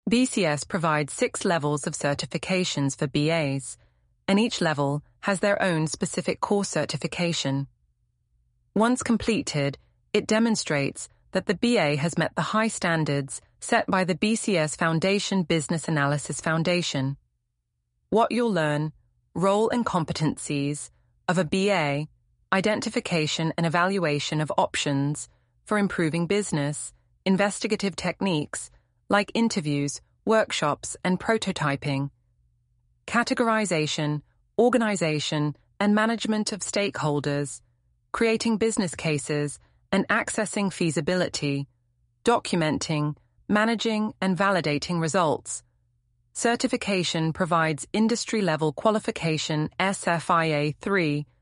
BCS provides 6 levels of certifications for BAs, and each level has their own specific course certification. Once completed, it demonstrates that the BA has met the high standards set by the BCS Foundation Business Analysis Foundation. What you'll learn: role and competencies of a BA, identification and evaluation of options for improving business, investigative techniques like interviews, workshops, and prototyping, categorization, organization, and management of stakeholders, creating business cases and accessing feasibility, documenting, managing, and validating results. Certification provides industry-level qualification SFIA 3